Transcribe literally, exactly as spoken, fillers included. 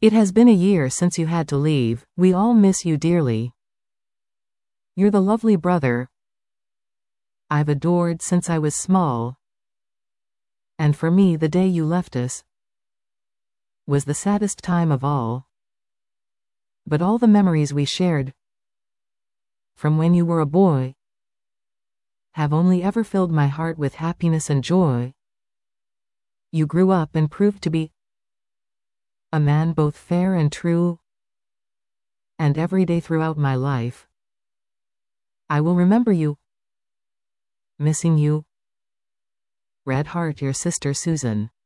It has been a year since you had to leave, we all miss you dearly. You're the lovely brother I've adored since I was small, and for me the day you left us was the saddest time of all. But all the memories we shared from when you were a boy have only ever filled my heart with happiness and joy. You grew up and proved to be a man both fair and true, and every day throughout my life I will remember you, missing you. Red Heart, your sister Susan.